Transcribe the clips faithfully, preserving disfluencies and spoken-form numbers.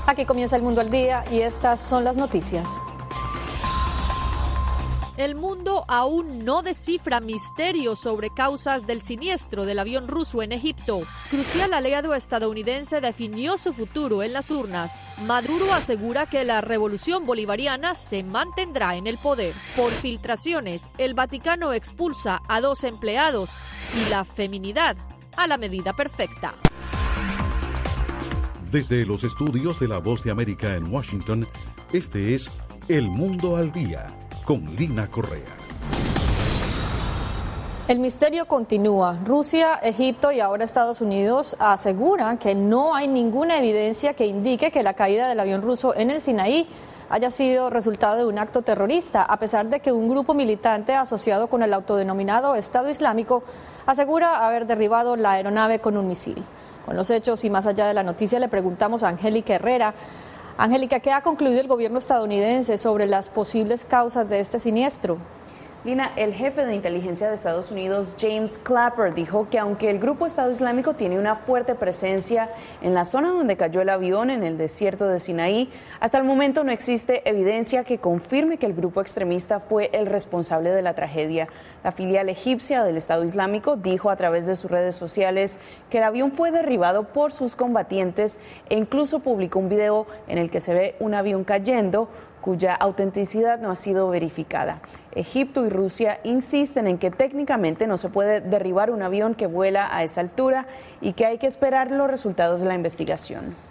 Aquí comienza El Mundo al Día y estas son las noticias. El mundo aún no descifra misterios sobre causas del siniestro del avión ruso en Egipto. Crucial aliado estadounidense definió su futuro en las urnas. Maduro asegura que la revolución bolivariana se mantendrá en el poder. Por filtraciones, el Vaticano expulsa a dos empleados y la feminidad a la medida perfecta. Desde los estudios de La Voz de América en Washington, este es El Mundo al Día, con Lina Correa. El misterio continúa. Rusia, Egipto y ahora Estados Unidos aseguran que no hay ninguna evidencia que indique que la caída del avión ruso en el Sinaí haya sido resultado de un acto terrorista, a pesar de que un grupo militante asociado con el autodenominado Estado Islámico asegura haber derribado la aeronave con un misil. Con los hechos y más allá de la noticia le preguntamos a Angélica Herrera. Angélica, ¿qué ha concluido el gobierno estadounidense sobre las posibles causas de este siniestro? Lina, el jefe de inteligencia de Estados Unidos, James Clapper, dijo que aunque el grupo Estado Islámico tiene una fuerte presencia en la zona donde cayó el avión, en el desierto de Sinaí, hasta el momento no existe evidencia que confirme que el grupo extremista fue el responsable de la tragedia. La filial egipcia del Estado Islámico dijo a través de sus redes sociales que el avión fue derribado por sus combatientes e incluso publicó un video en el que se ve un avión cayendo, cuya autenticidad no ha sido verificada. Egipto y Rusia insisten en que técnicamente no se puede derribar un avión que vuela a esa altura y que hay que esperar los resultados de la investigación.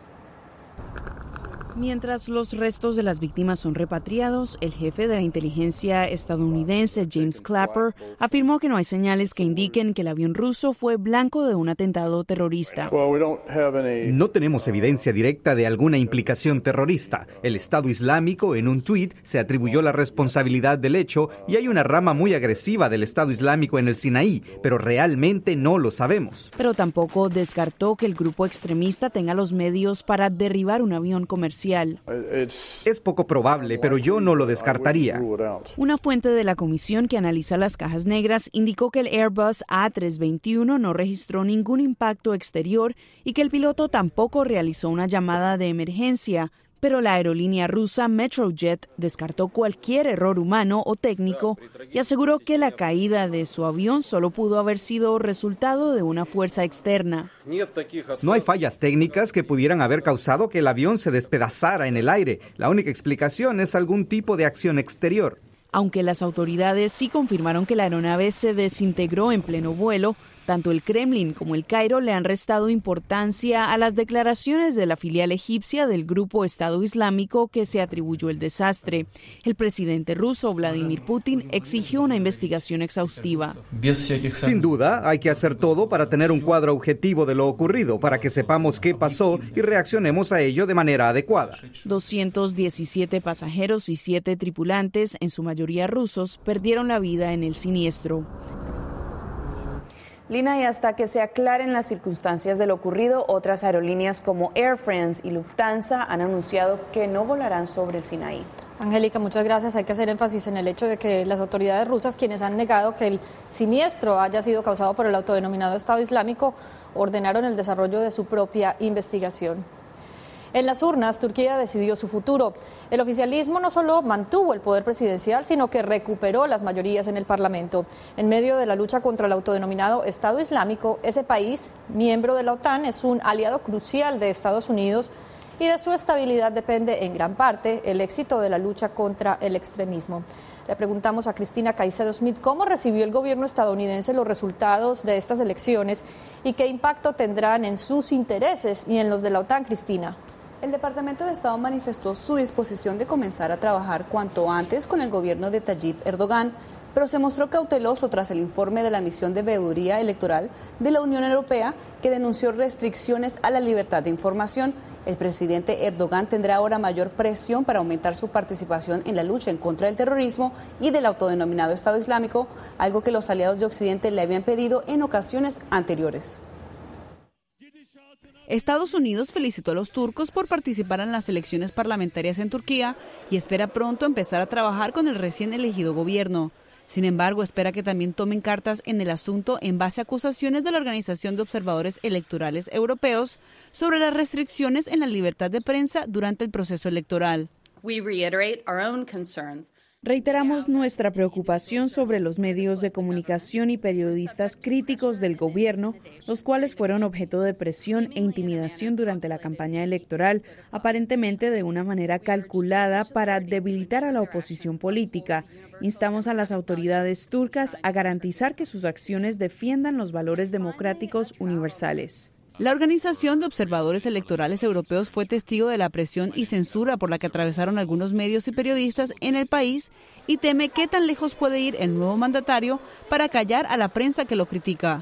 Mientras los restos de las víctimas son repatriados, el jefe de la inteligencia estadounidense, James Clapper, afirmó que no hay señales que indiquen que el avión ruso fue blanco de un atentado terrorista. No tenemos evidencia directa de alguna implicación terrorista. El Estado Islámico, en un tuit, se atribuyó la responsabilidad del hecho y hay una rama muy agresiva del Estado Islámico en el Sinaí, pero realmente no lo sabemos. Pero tampoco descartó que el grupo extremista tenga los medios para derribar un avión comercial. Es poco probable, pero yo no lo descartaría. Una fuente de la comisión que analiza las cajas negras indicó que el Airbus A trescientos veintiuno no registró ningún impacto exterior y que el piloto tampoco realizó una llamada de emergencia. Pero la aerolínea rusa Metrojet descartó cualquier error humano o técnico y aseguró que la caída de su avión solo pudo haber sido resultado de una fuerza externa. No hay fallas técnicas que pudieran haber causado que el avión se despedazara en el aire. La única explicación es algún tipo de acción exterior. Aunque las autoridades sí confirmaron que la aeronave se desintegró en pleno vuelo, tanto el Kremlin como el Cairo le han restado importancia a las declaraciones de la filial egipcia del grupo Estado Islámico que se atribuyó el desastre. El presidente ruso, Vladimir Putin, exigió una investigación exhaustiva. Sin duda, hay que hacer todo para tener un cuadro objetivo de lo ocurrido, para que sepamos qué pasó y reaccionemos a ello de manera adecuada. doscientos diecisiete pasajeros y siete tripulantes, en su mayoría rusos, perdieron la vida en el siniestro. Lina, y hasta que se aclaren las circunstancias de lo ocurrido, otras aerolíneas como Air France y Lufthansa han anunciado que no volarán sobre el Sinaí. Angélica, muchas gracias. Hay que hacer énfasis en el hecho de que las autoridades rusas, quienes han negado que el siniestro haya sido causado por el autodenominado Estado Islámico, ordenaron el desarrollo de su propia investigación. En las urnas, Turquía decidió su futuro. El oficialismo no solo mantuvo el poder presidencial, sino que recuperó las mayorías en el Parlamento. En medio de la lucha contra el autodenominado Estado Islámico, ese país, miembro de la OTAN, es un aliado crucial de Estados Unidos y de su estabilidad depende en gran parte el éxito de la lucha contra el extremismo. Le preguntamos a Cristina Caicedo Smith cómo recibió el gobierno estadounidense los resultados de estas elecciones y qué impacto tendrán en sus intereses y en los de la OTAN. Cristina. El Departamento de Estado manifestó su disposición de comenzar a trabajar cuanto antes con el gobierno de Tayyip Erdogan, pero se mostró cauteloso tras el informe de la misión de veeduría electoral de la Unión Europea que denunció restricciones a la libertad de información. El presidente Erdogan tendrá ahora mayor presión para aumentar su participación en la lucha en contra del terrorismo y del autodenominado Estado Islámico, algo que los aliados de Occidente le habían pedido en ocasiones anteriores. Estados Unidos felicitó a los turcos por participar en las elecciones parlamentarias en Turquía y espera pronto empezar a trabajar con el recién elegido gobierno. Sin embargo, espera que también tomen cartas en el asunto en base a acusaciones de la Organización de Observadores Electorales Europeos sobre las restricciones en la libertad de prensa durante el proceso electoral. We reiterate our own concerns. Reiteramos nuestra preocupación sobre los medios de comunicación y periodistas críticos del gobierno, los cuales fueron objeto de presión e intimidación durante la campaña electoral, aparentemente de una manera calculada para debilitar a la oposición política. Instamos a las autoridades turcas a garantizar que sus acciones defiendan los valores democráticos universales. La Organización de Observadores Electorales Europeos fue testigo de la presión y censura por la que atravesaron algunos medios y periodistas en el país y teme qué tan lejos puede ir el nuevo mandatario para callar a la prensa que lo critica.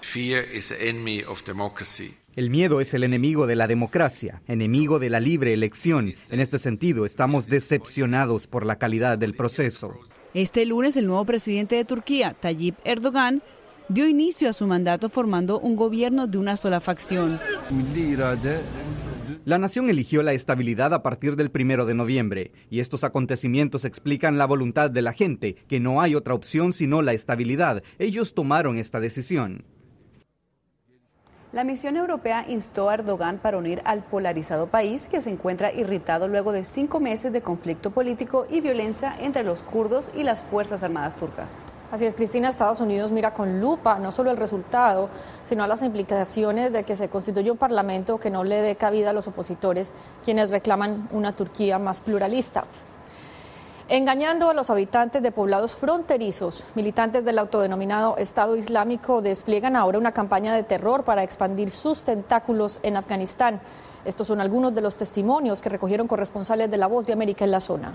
El miedo es el enemigo de la democracia, enemigo de la libre elección. En este sentido, estamos decepcionados por la calidad del proceso. Este lunes, el nuevo presidente de Turquía, Tayyip Erdogan, dio inicio a su mandato formando un gobierno de una sola facción. La nación eligió la estabilidad a partir del primero de noviembre, y estos acontecimientos explican la voluntad de la gente, que no hay otra opción sino la estabilidad. Ellos tomaron esta decisión. La misión europea instó a Erdogan para unir al polarizado país que se encuentra irritado luego de cinco meses de conflicto político y violencia entre los kurdos y las Fuerzas Armadas turcas. Así es, Cristina, Estados Unidos mira con lupa no solo el resultado, sino a las implicaciones de que se constituya un parlamento que no le dé cabida a los opositores, quienes reclaman una Turquía más pluralista. Engañando a los habitantes de poblados fronterizos, militantes del autodenominado Estado Islámico despliegan ahora una campaña de terror para expandir sus tentáculos en Afganistán. Estos son algunos de los testimonios que recogieron corresponsales de La Voz de América en la zona.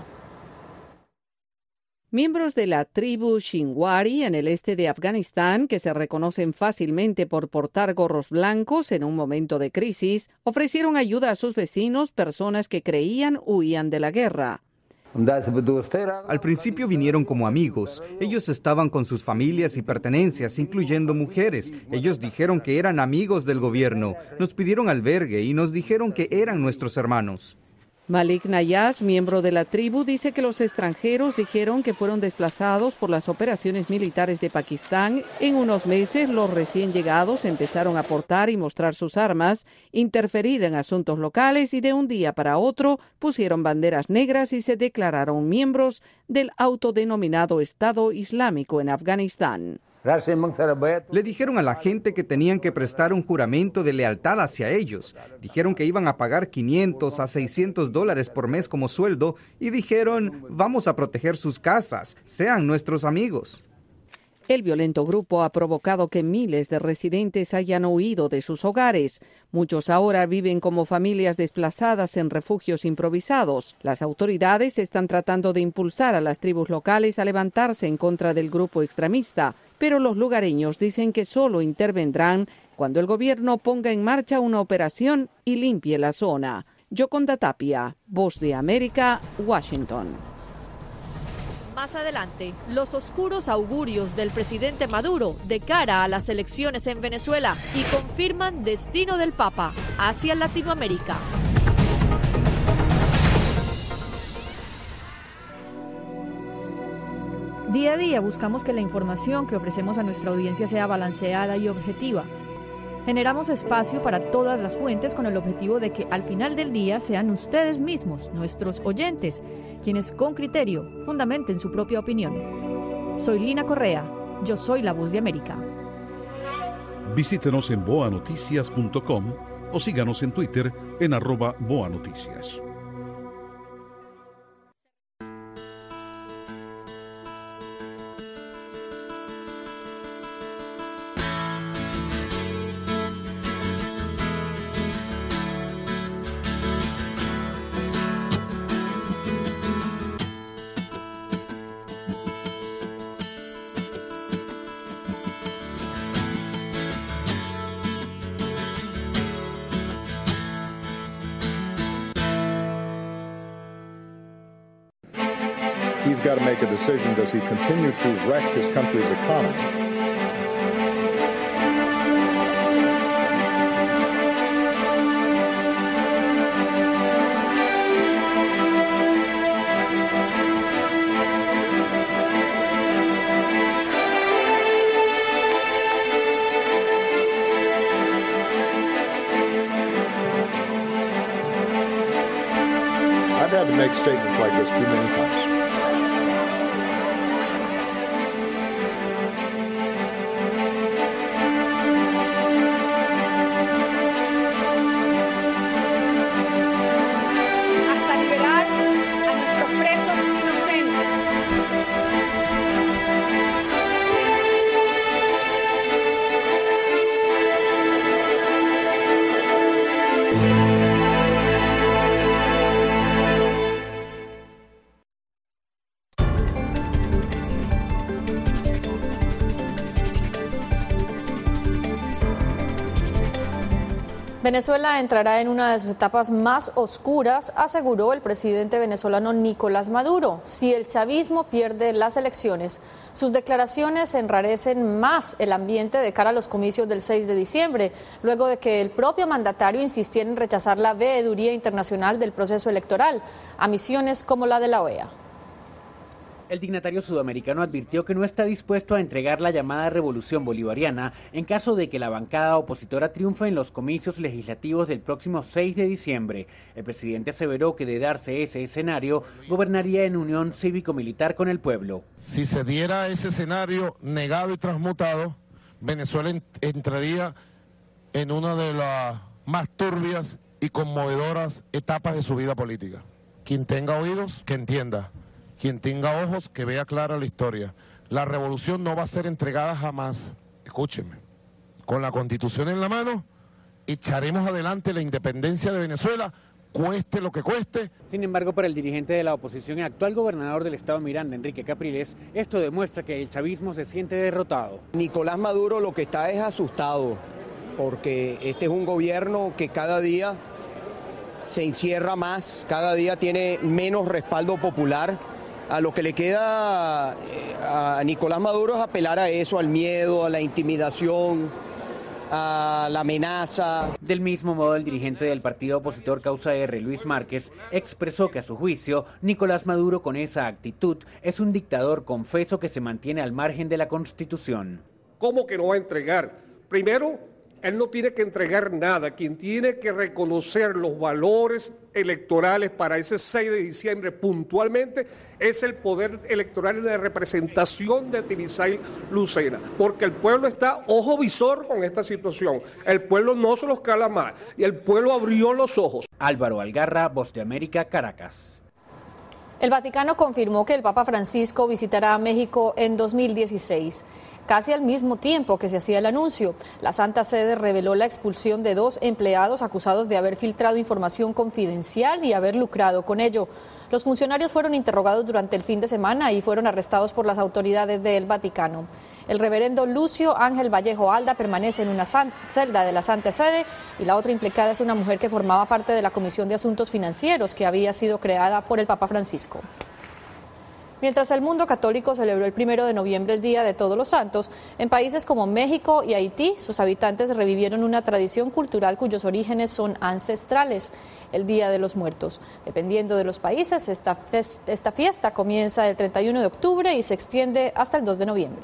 Miembros de la tribu Shinwari en el este de Afganistán, que se reconocen fácilmente por portar gorros blancos en un momento de crisis, ofrecieron ayuda a sus vecinos, personas que creían huían de la guerra. Al principio vinieron como amigos. Ellos estaban con sus familias y pertenencias, incluyendo mujeres. Ellos dijeron que eran amigos del gobierno. Nos pidieron albergue y nos dijeron que eran nuestros hermanos. Malik Nayaz, miembro de la tribu, dice que los extranjeros dijeron que fueron desplazados por las operaciones militares de Pakistán. En unos meses, los recién llegados empezaron a portar y mostrar sus armas, interferir en asuntos locales y de un día para otro pusieron banderas negras y se declararon miembros del autodenominado Estado Islámico en Afganistán. Le dijeron a la gente que tenían que prestar un juramento de lealtad hacia ellos. Dijeron que iban a pagar quinientos a seiscientos dólares por mes como sueldo y dijeron, vamos a proteger sus casas, sean nuestros amigos. El violento grupo ha provocado que miles de residentes hayan huido de sus hogares. Muchos ahora viven como familias desplazadas en refugios improvisados. Las autoridades están tratando de impulsar a las tribus locales a levantarse en contra del grupo extremista, pero los lugareños dicen que solo intervendrán cuando el gobierno ponga en marcha una operación y limpie la zona. Yoconda Tapia, Voz de América, Washington. Más adelante, los oscuros augurios del presidente Maduro de cara a las elecciones en Venezuela y confirman destino del Papa hacia Latinoamérica. Día a día buscamos que la información que ofrecemos a nuestra audiencia sea balanceada y objetiva. Generamos espacio para todas las fuentes con el objetivo de que al final del día sean ustedes mismos, nuestros oyentes, quienes con criterio fundamenten su propia opinión. Soy Lina Correa, yo soy La Voz de América. Visítenos en boa noticias punto com o síganos en Twitter en arroba boanoticias. He's got to make a decision. Does he continue to wreck his country's economy? I've had to make statements like this too many times. Venezuela entrará en una de sus etapas más oscuras, aseguró el presidente venezolano Nicolás Maduro, si el chavismo pierde las elecciones. Sus declaraciones enrarecen más el ambiente de cara a los comicios del seis de diciembre, luego de que el propio mandatario insistiera en rechazar la veeduría internacional del proceso electoral a misiones como la de la O E A. El dignatario sudamericano advirtió que no está dispuesto a entregar la llamada revolución bolivariana en caso de que la bancada opositora triunfe en los comicios legislativos del próximo seis de diciembre. El presidente aseveró que de darse ese escenario, gobernaría en unión cívico-militar con el pueblo. Si se diera ese escenario negado y transmutado, Venezuela entraría en una de las más turbias y conmovedoras etapas de su vida política. Quien tenga oídos, que entienda. Quien tenga ojos, que vea clara la historia. La revolución no va a ser entregada jamás. Escúcheme. Con la Constitución en la mano, echaremos adelante la independencia de Venezuela, cueste lo que cueste. Sin embargo, para el dirigente de la oposición y actual gobernador del estado Miranda, Enrique Capriles, esto demuestra que el chavismo se siente derrotado. Nicolás Maduro lo que está es asustado, porque este es un gobierno que cada día se encierra más, cada día tiene menos respaldo popular. A lo que le queda a Nicolás Maduro es apelar a eso, al miedo, a la intimidación, a la amenaza. Del mismo modo, el dirigente del partido opositor Causa R, Luis Márquez, expresó que a su juicio, Nicolás Maduro con esa actitud es un dictador confeso que se mantiene al margen de la Constitución. ¿Cómo que no va a entregar? Primero, él no tiene que entregar nada. Quien tiene que reconocer los valores electorales para ese seis de diciembre puntualmente es el poder electoral y la representación de Tibisay Lucena, porque el pueblo está ojo visor con esta situación. El pueblo no se los cala más y el pueblo abrió los ojos. Álvaro Algarra, Voz de América, Caracas. El Vaticano confirmó que el Papa Francisco visitará a México en dos mil dieciséis. Casi al mismo tiempo que se hacía el anuncio, la Santa Sede reveló la expulsión de dos empleados acusados de haber filtrado información confidencial y haber lucrado con ello. Los funcionarios fueron interrogados durante el fin de semana y fueron arrestados por las autoridades del Vaticano. El reverendo Lucio Ángel Vallejo Alda permanece en una celda de la Santa Sede y la otra implicada es una mujer que formaba parte de la Comisión de Asuntos Financieros que había sido creada por el Papa Francisco. Mientras el mundo católico celebró el primero de noviembre el Día de Todos los Santos, en países como México y Haití, sus habitantes revivieron una tradición cultural cuyos orígenes son ancestrales, el Día de los Muertos. Dependiendo de los países, esta, esta fiesta comienza el treinta y uno de octubre y se extiende hasta el dos de noviembre.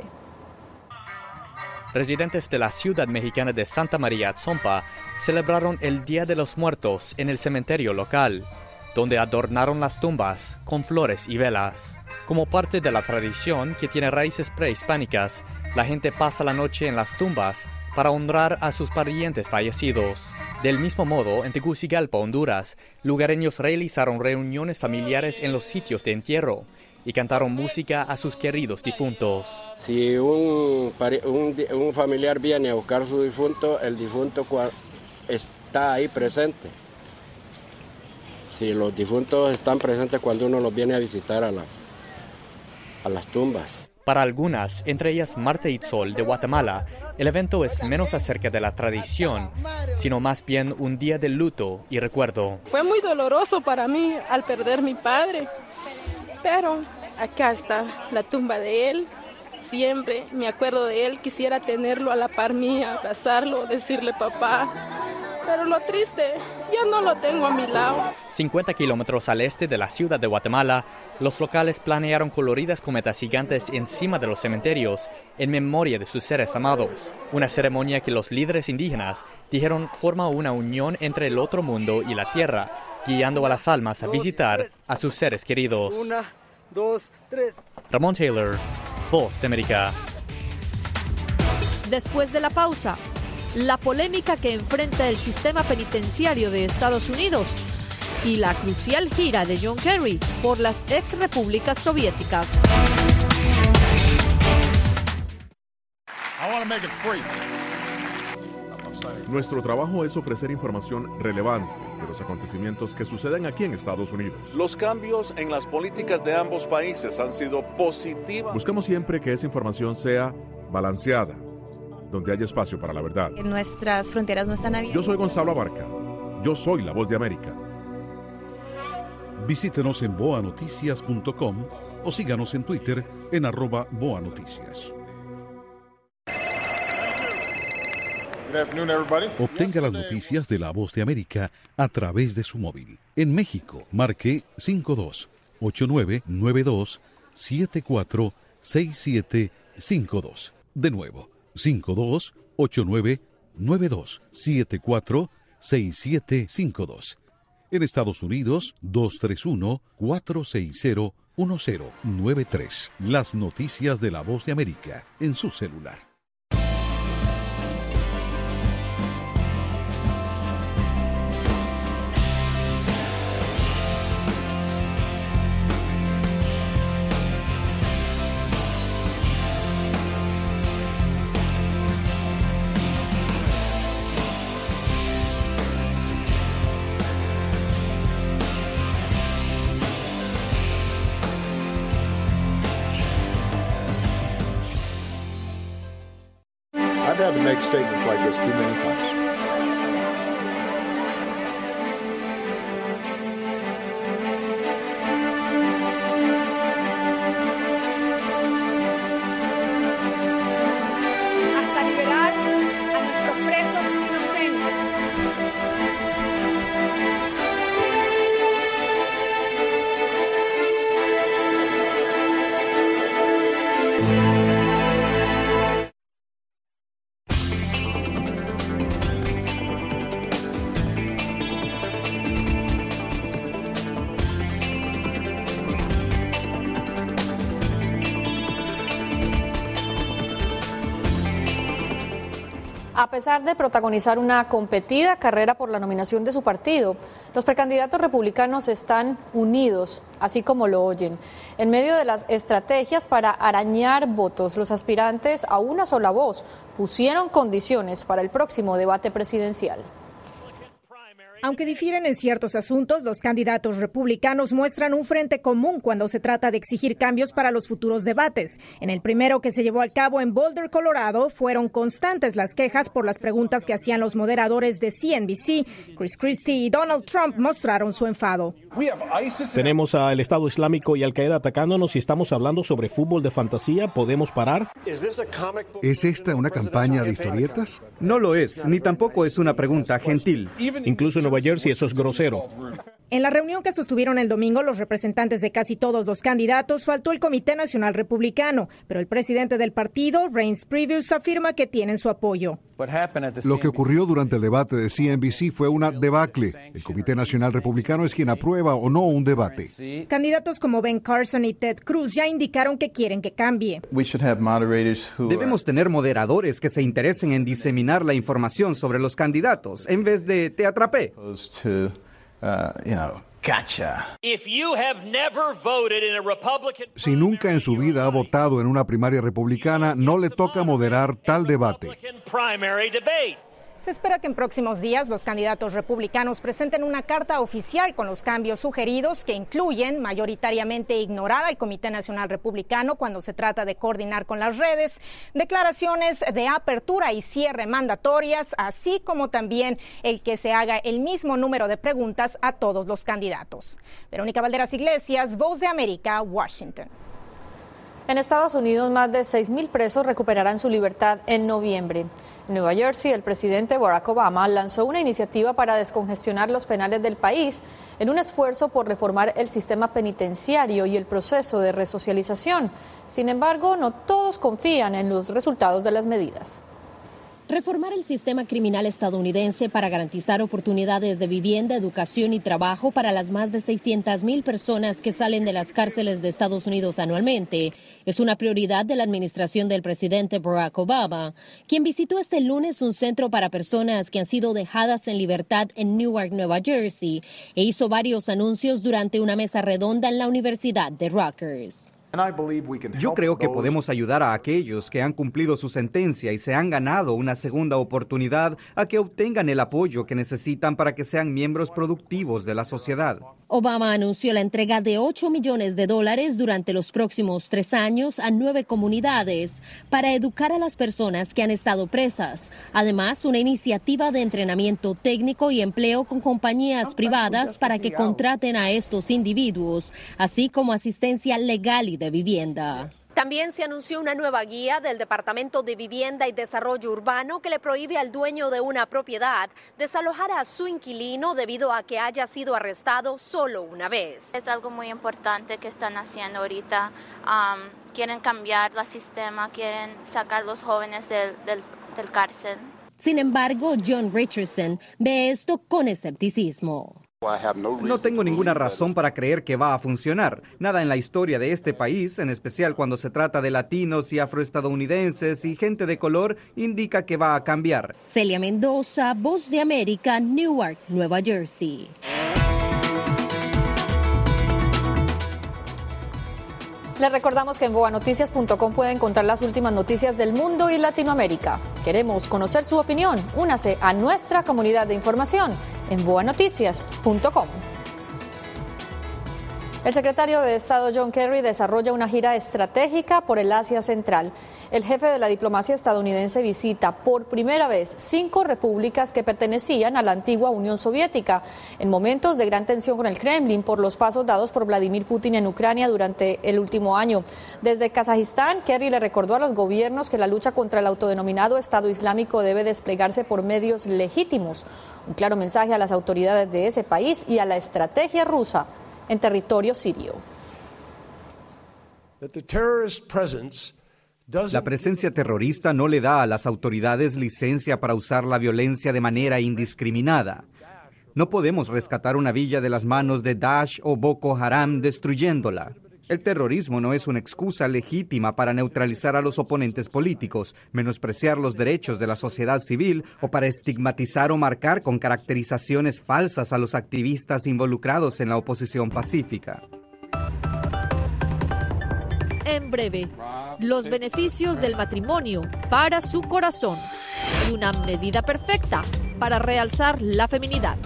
Residentes de la ciudad mexicana de Santa María Atzompa celebraron el Día de los Muertos en el cementerio local, donde adornaron las tumbas con flores y velas. Como parte de la tradición que tiene raíces prehispánicas, la gente pasa la noche en las tumbas para honrar a sus parientes fallecidos. Del mismo modo, en Tegucigalpa, Honduras, lugareños realizaron reuniones familiares en los sitios de entierro y cantaron música a sus queridos difuntos. Si un, un, un familiar viene a buscar a su difunto, el difunto está ahí presente. Si los difuntos están presentes cuando uno los viene a visitar a las a las tumbas. Para algunas, entre ellas Marta Itzol de Guatemala, el evento es menos acerca de la tradición, sino más bien un día de luto y recuerdo. Fue muy doloroso para mí al perder mi padre, pero acá está la tumba de él. Siempre me acuerdo de él, quisiera tenerlo a la par mía, abrazarlo, decirle papá. Pero lo triste, ya no lo tengo a mi lado. cincuenta kilómetros al este de la ciudad de Guatemala, los locales planearon coloridas cometas gigantes encima de los cementerios en memoria de sus seres amados. Una ceremonia que los líderes indígenas dijeron forma una unión entre el otro mundo y la tierra, guiando a las almas a visitar a sus seres queridos. Una, dos, tres. Ramón Taylor, Voz de América. Después de la pausa, la polémica que enfrenta el sistema penitenciario de Estados Unidos y la crucial gira de John Kerry por las ex repúblicas soviéticas. Nuestro trabajo es ofrecer información relevante de los acontecimientos que suceden aquí en Estados Unidos. Los cambios en las políticas de ambos países han sido positivas. Buscamos siempre que esa información sea balanceada, donde haya espacio para la verdad. Nuestras fronteras no están abiertas. Yo soy Gonzalo Abarca. Yo soy La Voz de América. Visítenos en boa noticias punto com o síganos en Twitter en arroba boanoticias. Obtenga las noticias de La Voz de América a través de su móvil. En México, marque cinco dos ocho nueve nueve dos siete cuatro seis siete cinco dos. De nuevo, cinco dos ocho nueve nueve dos siete cuatro seis siete cinco dos. En Estados Unidos, dos tres uno cuatro seis cero uno cero nueve tres. Las noticias de La Voz de América en su celular. I've had to make statements like this too many times. Hasta liberar a nuestros presos inocentes. A pesar de protagonizar una competida carrera por la nominación de su partido, los precandidatos republicanos están unidos, así como lo oyen. En medio de las estrategias para arañar votos, los aspirantes a una sola voz pusieron condiciones para el próximo debate presidencial. Aunque difieren en ciertos asuntos, los candidatos republicanos muestran un frente común cuando se trata de exigir cambios para los futuros debates. En el primero, que se llevó a cabo en Boulder, Colorado, fueron constantes las quejas por las preguntas que hacían los moderadores de C N B C. Chris Christie y Donald Trump mostraron su enfado. Tenemos al Estado Islámico y Al Qaeda atacándonos y estamos hablando sobre fútbol de fantasía. ¿Podemos parar? ¿Es esta una campaña de historietas? No lo es, ni tampoco es una pregunta gentil. Incluso en Nueva Jersey eso es grosero. En la reunión que sostuvieron el domingo los representantes de casi todos los candidatos, faltó el Comité Nacional Republicano, pero el presidente del partido, Reince Priebus, afirma que tienen su apoyo. Lo que ocurrió durante el debate de C N B C fue una debacle. El Comité Nacional Republicano es quien aprueba o no un debate. Candidatos como Ben Carson y Ted Cruz ya indicaron que quieren que cambie. Debemos tener moderadores que se interesen en diseminar la información sobre los candidatos, en vez de te atrapé. Si nunca en su vida ha votado en una primaria republicana, no le toca moderar tal debate. Se espera que en próximos días los candidatos republicanos presenten una carta oficial con los cambios sugeridos, que incluyen mayoritariamente ignorar al Comité Nacional Republicano cuando se trata de coordinar con las redes, declaraciones de apertura y cierre mandatorias, así como también el que se haga el mismo número de preguntas a todos los candidatos. Verónica Valderas Iglesias, Voz de América, Washington. En Estados Unidos, más de seis mil presos recuperarán su libertad en noviembre. En Nueva Jersey, el presidente Barack Obama lanzó una iniciativa para descongestionar los penales del país en un esfuerzo por reformar el sistema penitenciario y el proceso de resocialización. Sin embargo, no todos confían en los resultados de las medidas. Reformar el sistema criminal estadounidense para garantizar oportunidades de vivienda, educación y trabajo para las más de seiscientas mil personas que salen de las cárceles de Estados Unidos anualmente es una prioridad de la administración del presidente Barack Obama, quien visitó este lunes un centro para personas que han sido dejadas en libertad en Newark, Nueva Jersey, e hizo varios anuncios durante una mesa redonda en la Universidad de Rutgers. Yo creo que podemos ayudar a aquellos que han cumplido su sentencia y se han ganado una segunda oportunidad a que obtengan el apoyo que necesitan para que sean miembros productivos de la sociedad. Obama anunció la entrega de ocho millones de dólares durante los próximos tres años a nueve comunidades para educar a las personas que han estado presas. Además, una iniciativa de entrenamiento técnico y empleo con compañías privadas para que contraten a estos individuos, así como asistencia legal y de vivienda. También se anunció una nueva guía del Departamento de Vivienda y Desarrollo Urbano que le prohíbe al dueño de una propiedad desalojar a su inquilino debido a que haya sido arrestado solo una vez. Es algo muy importante que están haciendo ahorita. Um, quieren cambiar el sistema, quieren sacar a los jóvenes del, del, del cárcel. Sin embargo, John Richardson ve esto con escepticismo. No tengo ninguna razón para creer que va a funcionar. Nada en la historia de este país, en especial cuando se trata de latinos y afroestadounidenses y gente de color, indica que va a cambiar. Celia Mendoza, Voz de América, Newark, Nueva Jersey. Les recordamos que en boa noticias punto com puede encontrar las últimas noticias del mundo y Latinoamérica. Queremos conocer su opinión. Únase a nuestra comunidad de información en boa noticias punto com. El secretario de Estado John Kerry desarrolla una gira estratégica por el Asia Central. El jefe de la diplomacia estadounidense visita por primera vez cinco repúblicas que pertenecían a la antigua Unión Soviética, en momentos de gran tensión con el Kremlin por los pasos dados por Vladimir Putin en Ucrania durante el último año. Desde Kazajistán, Kerry le recordó a los gobiernos que la lucha contra el autodenominado Estado Islámico debe desplegarse por medios legítimos. Un claro mensaje a las autoridades de ese país y a la estrategia rusa en territorio sirio. La presencia terrorista no le da a las autoridades licencia para usar la violencia de manera indiscriminada. No podemos rescatar una villa de las manos de Daesh o Boko Haram destruyéndola. El terrorismo no es una excusa legítima para neutralizar a los oponentes políticos, menospreciar los derechos de la sociedad civil o para estigmatizar o marcar con caracterizaciones falsas a los activistas involucrados en la oposición pacífica. En breve, los beneficios del matrimonio para su corazón y una medida perfecta para realzar la feminidad.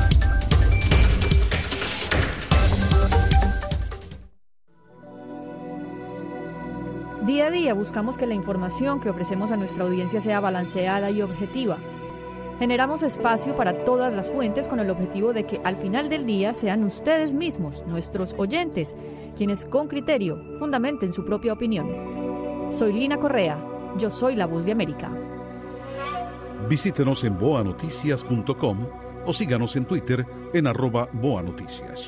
Día a día buscamos que la información que ofrecemos a nuestra audiencia sea balanceada y objetiva. Generamos espacio para todas las fuentes con el objetivo de que al final del día sean ustedes mismos, nuestros oyentes, quienes con criterio fundamenten su propia opinión. Soy Lina Correa, yo soy la Voz de América. Visítenos en boa noticias punto com o síganos en Twitter en arroba boanoticias.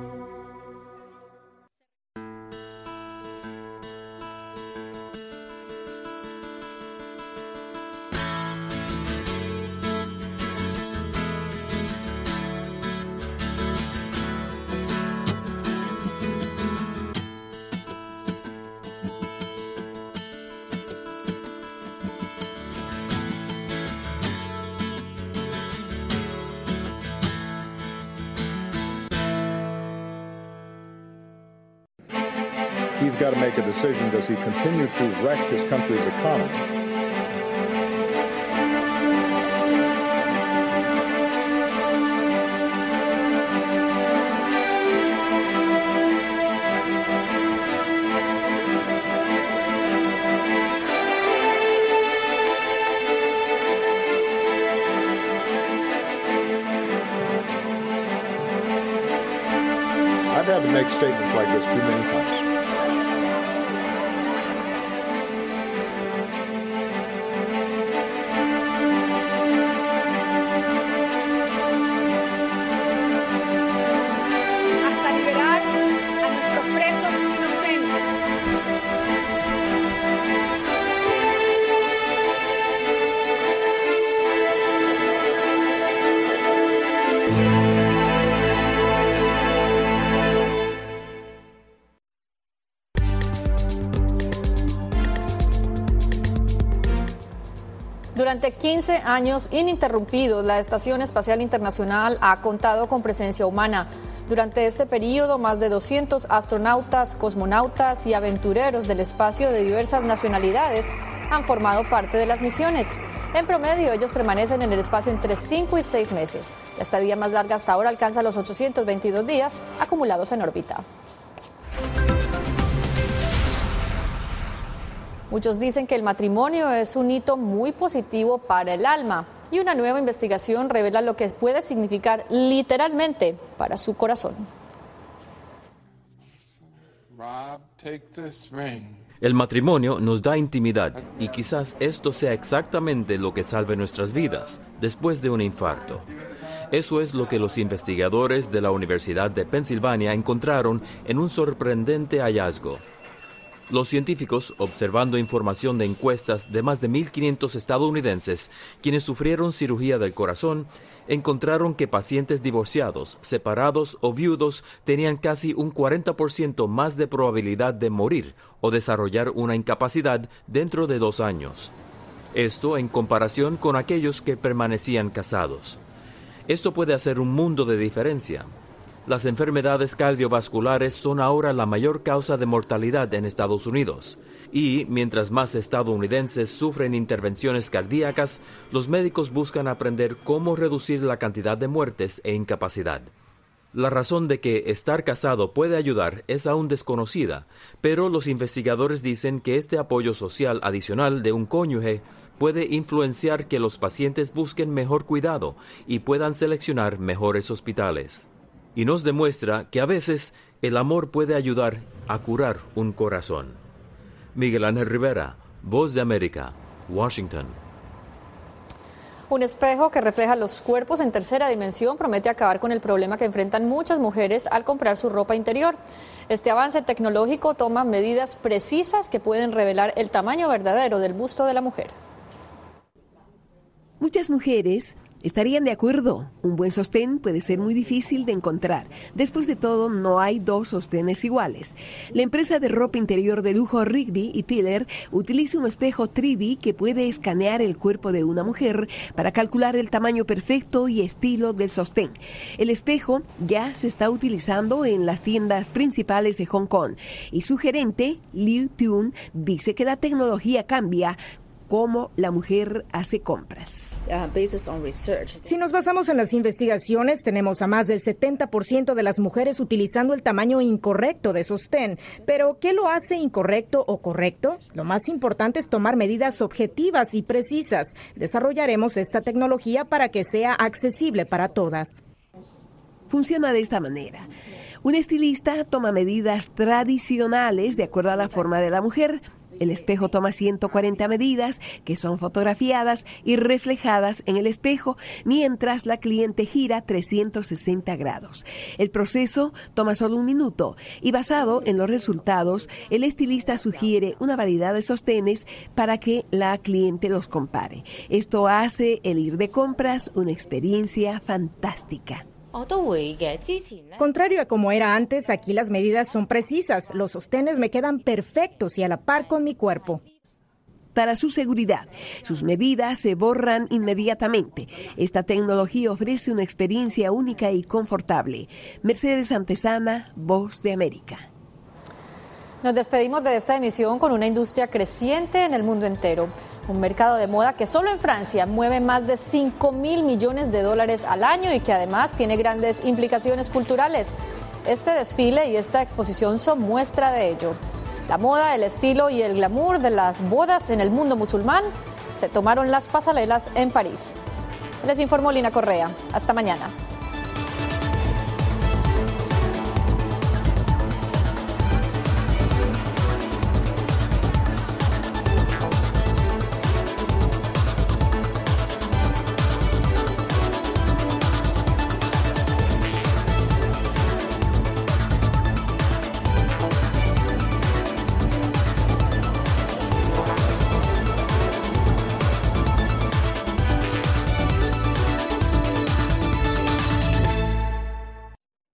He's got to make a decision. Does he continue to wreck his country's economy? I've had to make statements like this too many times. Durante quince años ininterrumpidos, la Estación Espacial Internacional ha contado con presencia humana. Durante este periodo, más de doscientos astronautas, cosmonautas y aventureros del espacio de diversas nacionalidades han formado parte de las misiones. En promedio, ellos permanecen en el espacio entre cinco y seis meses. La estadía más larga hasta ahora alcanza los ochocientos veintidós días acumulados en órbita. Muchos dicen que el matrimonio es un hito muy positivo para el alma y una nueva investigación revela lo que puede significar literalmente para su corazón. Rob, take this ring. El matrimonio nos da intimidad y quizás esto sea exactamente lo que salve nuestras vidas después de un infarto. Eso es lo que los investigadores de la Universidad de Pensilvania encontraron en un sorprendente hallazgo. Los científicos, observando información de encuestas de más de mil quinientos estadounidenses quienes sufrieron cirugía del corazón, encontraron que pacientes divorciados, separados o viudos tenían casi un cuarenta por ciento más de probabilidad de morir o desarrollar una incapacidad dentro de dos años. Esto en comparación con aquellos que permanecían casados. Esto puede hacer un mundo de diferencia. Las enfermedades cardiovasculares son ahora la mayor causa de mortalidad en Estados Unidos. Y mientras más estadounidenses sufren intervenciones cardíacas, los médicos buscan aprender cómo reducir la cantidad de muertes e incapacidad. La razón de que estar casado puede ayudar es aún desconocida, pero los investigadores dicen que este apoyo social adicional de un cónyuge puede influenciar que los pacientes busquen mejor cuidado y puedan seleccionar mejores hospitales. Y nos demuestra que a veces el amor puede ayudar a curar un corazón. Miguel Ángel Rivera, Voz de América, Washington. Un espejo que refleja los cuerpos en tercera dimensión promete acabar con el problema que enfrentan muchas mujeres al comprar su ropa interior. Este avance tecnológico toma medidas precisas que pueden revelar el tamaño verdadero del busto de la mujer. Muchas mujeres estarían de acuerdo. Un buen sostén puede ser muy difícil de encontrar. Después de todo, no hay dos sostenes iguales. La empresa de ropa interior de lujo Rigby y Tiller utiliza un espejo tres D que puede escanear el cuerpo de una mujer para calcular el tamaño perfecto y estilo del sostén. El espejo ya se está utilizando en las tiendas principales de Hong Kong y su gerente, Liu Tun, dice que la tecnología cambia cómo la mujer hace compras. Si nos basamos en las investigaciones, tenemos a más del setenta por ciento de las mujeres utilizando el tamaño incorrecto de sostén. Pero, ¿qué lo hace incorrecto o correcto? Lo más importante es tomar medidas objetivas y precisas. Desarrollaremos esta tecnología para que sea accesible para todas. Funciona de esta manera. Un estilista toma medidas tradicionales de acuerdo a la forma de la mujer. El espejo toma ciento cuarenta medidas que son fotografiadas y reflejadas en el espejo mientras la cliente gira trescientos sesenta grados. El proceso toma solo un minuto y basado en los resultados, el estilista sugiere una variedad de sostenes para que la cliente los compare. Esto hace el ir de compras una experiencia fantástica. Contrario a como era antes, aquí las medidas son precisas. Los sostenes me quedan perfectos y a la par con mi cuerpo. Para su seguridad, sus medidas se borran inmediatamente. Esta tecnología ofrece una experiencia única y confortable. Mercedes Antesana, Voz de América. Nos despedimos de esta emisión con una industria creciente en el mundo entero. Un mercado de moda que solo en Francia mueve más de cinco mil millones de dólares al año y que además tiene grandes implicaciones culturales. Este desfile y esta exposición son muestra de ello. La moda, el estilo y el glamour de las bodas en el mundo musulmán se tomaron las pasarelas en París. Les informó Lina Correa. Hasta mañana.